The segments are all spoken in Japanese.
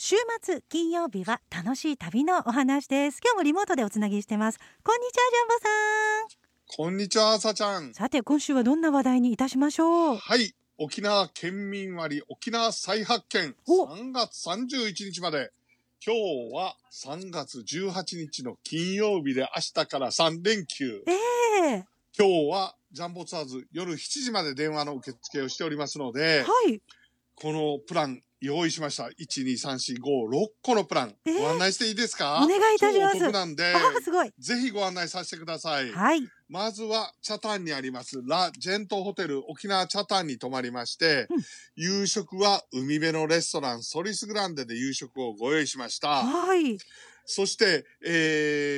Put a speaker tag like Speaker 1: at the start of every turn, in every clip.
Speaker 1: 週末金曜日は楽しい旅のお話です。今日もリモートでおつなぎしてます。こんにちは、ジャンボさん。
Speaker 2: こんにちは、あさちゃん。
Speaker 1: さて、今週はどんな話題にいたしましょう。
Speaker 2: はい、沖縄県民割沖縄再発見3月31日まで。今日は3月18日の金曜日で明日から3連休。今日はジャンボツアーズ夜7時まで電話の受付をしておりますので、
Speaker 1: はい、
Speaker 2: このプラン用意しました。1、2、3、4、5、6個のプラン、ご案内していいですか？
Speaker 1: お願いいたします。
Speaker 2: 超お得なんで、
Speaker 1: すごい。
Speaker 2: ぜひご案内させてください。
Speaker 1: はい。
Speaker 2: まずは、北谷にあります、ラ・ジェントホテル沖縄北谷に泊まりまして、夕食は海辺のレストランソリスグランデで夕食をご用意しました。
Speaker 1: はい。そ
Speaker 2: して、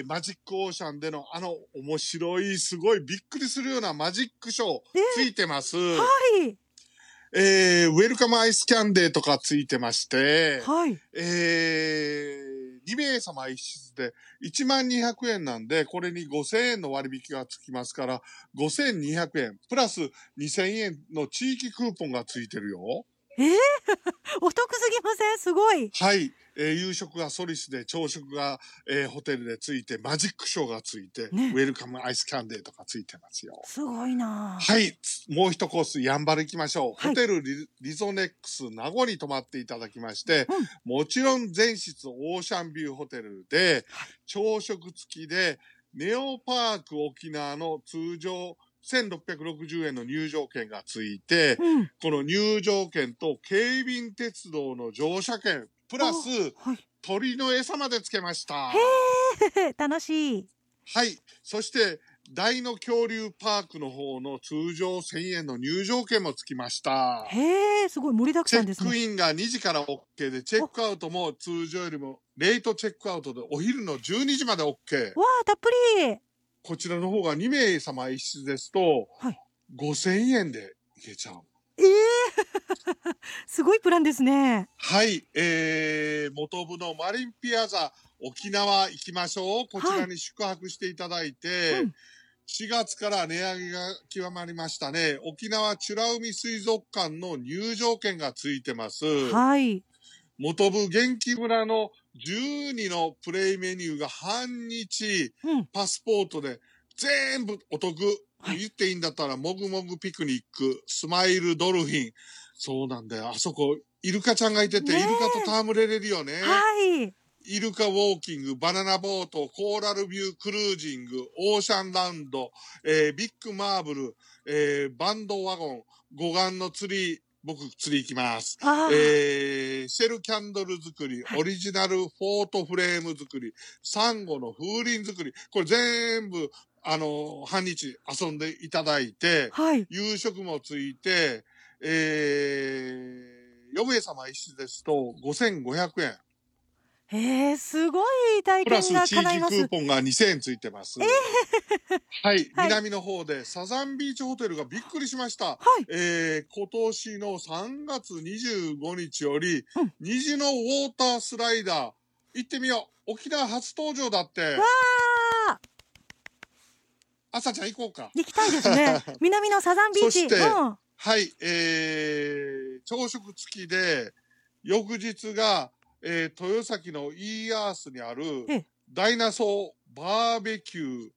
Speaker 2: マジックオーシャンでの面白い、すごいびっくりするようなマジックショーついてます。
Speaker 1: はい。
Speaker 2: ウェルカムアイスキャンデーとかついてまして、
Speaker 1: はい。
Speaker 2: 2名様一室で1200円なんで、これに5000円の割引がつきますから、5200円、プラス2000円の地域クーポンがついてるよ。
Speaker 1: お得すぎません？すごい。
Speaker 2: はい。夕食がソリスで、朝食が、ホテルでついて、マジックショーがついて、ウェルカムアイスキャンデーとかついてますよ。
Speaker 1: すごいな。
Speaker 2: はい。もう一コース、やんばる行きましょう。ホテルリゾネックス名護に泊まっていただきまして、もちろん全室オーシャンビューホテルで、朝食付きで、ネオパーク沖縄の通常1660円の入場券がついて、この入場券と京浜鉄道の乗車券、プラス、鳥の餌までつけました。
Speaker 1: 楽しい。
Speaker 2: はい。そして、大の恐竜パークの方の通常1000円の入場券もつきました。
Speaker 1: すごい盛りだくさんですね。
Speaker 2: チェックインが2時から OK で、チェックアウトも通常よりもレートチェックアウトでお昼の12時まで OK。
Speaker 1: わあ、たっぷり。
Speaker 2: こちらの方が2名様一室ですと、5000円でいけちゃう。
Speaker 1: すごいプランですね。
Speaker 2: はい。元部のマリンピアザ沖縄行きましょう。こちらに宿泊していただいて、4月から値上げが極まりましたね。沖縄美ら海水族館の入場券がついてます。
Speaker 1: はい。
Speaker 2: 元部元気村の12のプレイメニューが半日、パスポートで全部お得。言っていいんだったら、もぐもぐピクニック、スマイルドルフィン。そうなんだよ。あそこ、イルカちゃんがいてて、イルカと戯れれるよね。
Speaker 1: はい。
Speaker 2: イルカウォーキング、バナナボート、コーラルビュークルージング、オーシャンランド、ビッグマーブル、バンドワゴン、護岸の釣り、僕釣り行きます。シェルキャンドル作り、オリジナルフォートフレーム作り、サンゴの風鈴作り、これ全部、半日遊んでいただいて、夕食もついて、4名様一室ですと5500円。
Speaker 1: すごい体験が叶います。
Speaker 2: プラス地域クーポンが2000円ついてます。はい。南の方でサザンビーチホテルがびっくりしました。今年の3月25日より、虹のウォータースライダー、行ってみよう。沖縄初登場だって。
Speaker 1: わー！
Speaker 2: 朝ちゃん行こうか。
Speaker 1: 行きたいですね。南のサザンビーチ。
Speaker 2: そして、はい、朝食付きで、翌日が、豊崎のイーアースにあるダイナソーバーベキュー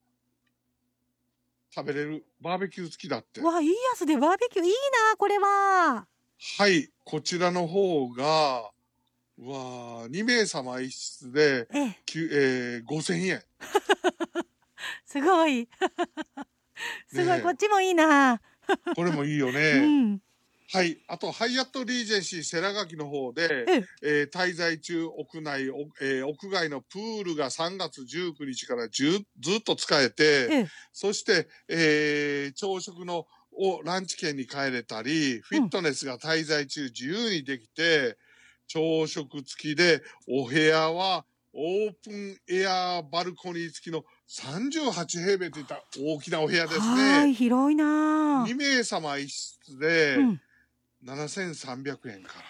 Speaker 2: 食べれるバーベキュー付きだって。
Speaker 1: わあ、イーアースでバーベキューいいな、これは。
Speaker 2: はい、こちらの方が、2名様一室で、5000円。
Speaker 1: すごい。すごい、こっちもいいな。
Speaker 2: これもいいよね。はい。あと、ハイアットリージェンシー世良垣の方で、滞在中、屋内、屋外のプールが3月19日からずっと使えて、そして、朝食のランチ券に帰れたり、フィットネスが滞在中自由にできて、朝食付きで、お部屋はオープンエアバルコニー付きの38平米といった大きなお部屋ですね。
Speaker 1: はい、広いな。
Speaker 2: 2名様一室で、7300円から。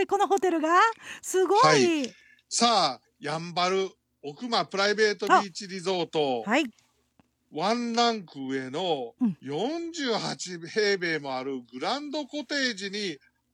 Speaker 1: このホテルがすごい。
Speaker 2: さあ、やんばる奥間プライベートビーチリゾート。ワンランク上の48平米もあるグランドコテージにアッ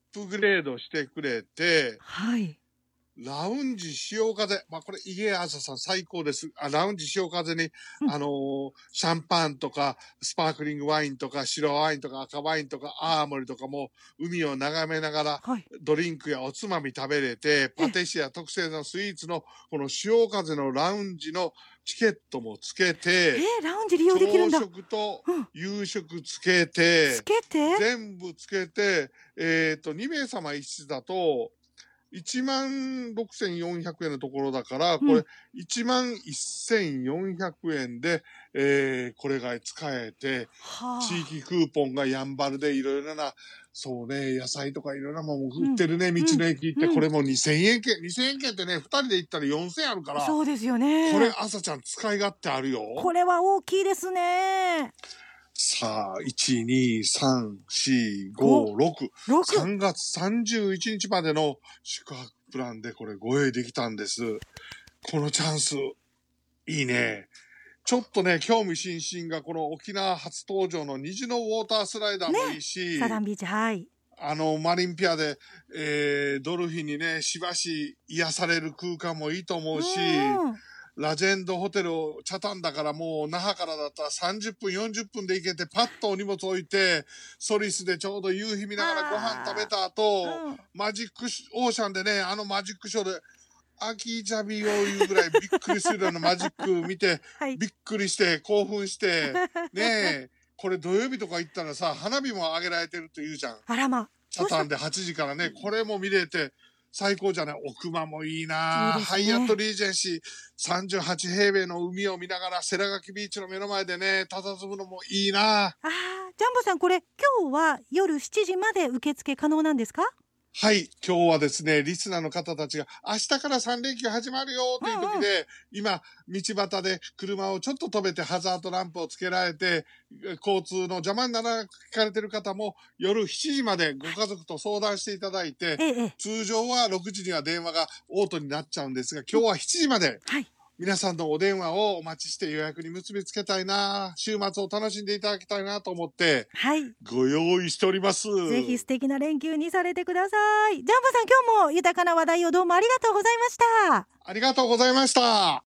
Speaker 2: プグレードしてくれて、
Speaker 1: はい。
Speaker 2: ラウンジ潮風。これ、イゲアーサさん最高です。ラウンジ潮風に、シャンパンとか、スパークリングワインとか、白ワインとか、赤ワインとか、アーモリとかも、海を眺めながら、ドリンクやおつまみ食べれて、パティシエ特製のスイーツの、この潮風のラウンジのチケットもつけて、
Speaker 1: ラウンジ利用できるんだ。
Speaker 2: 朝食と夕食つけて、全部つけて、2名様一室だと、16,400円のところだから、これ、11,400円で、これが使えて、地域クーポンがやんばるでいろいろな、そうね、野菜とかいろんなもの売ってるね、道の駅行って、これも2000円券ってね、2人で行ったら4000円あるから。
Speaker 1: そうですよね。
Speaker 2: これ、朝ちゃん使い勝手あるよ。
Speaker 1: これは大きいですね。
Speaker 2: さあ、1、2、3、4、5、6。3月31日までの宿泊プランでこれご用意できたんです。このチャンス、いいね。ちょっとね、興味津々がこの沖縄初登場の虹のウォータースライダーもいいし、
Speaker 1: サザンビーチ、はい。
Speaker 2: マリンピアで、ドルフィンにね、しばし癒される空間もいいと思うし、ラジェンドホテルをチャタンだからもう那覇からだったら30分40分で行けてパッとお荷物置いてソリスでちょうど夕日見ながらご飯食べた後、マジックオーシャンでねマジックショーでアキジャビを言うぐらいびっくりするようなマジック見て、びっくりして興奮してねえこれ土曜日とか行ったらさ花火も上げられてるって言うじゃん。
Speaker 1: あらま。
Speaker 2: チャタンで8時からねこれも見れて最高じゃない。奥間もいいな、ハイアットリージェンシー38平米の海を見ながら世良垣ビーチの目の前でね佇むのもいいな。
Speaker 1: ジャンボさんこれ今日は夜7時まで受付可能なんですか？
Speaker 2: はい。今日はですね、リスナーの方たちが明日から3連休始まるよという時で、今、道端で車をちょっと止めてハザードランプをつけられて、交通の邪魔にならかれてる方も夜7時までご家族と相談していただいて、通常は6時には電話がオートになっちゃうんですが、今日は7時まで、皆さんのお電話をお待ちして予約に結びつけたいな、週末を楽しんでいただきたいなと思って、ご用意しております。
Speaker 1: ぜひ素敵な連休にされてください。ジャンボさん今日も豊かな話題をどうもありがとうございました。
Speaker 2: ありがとうございました。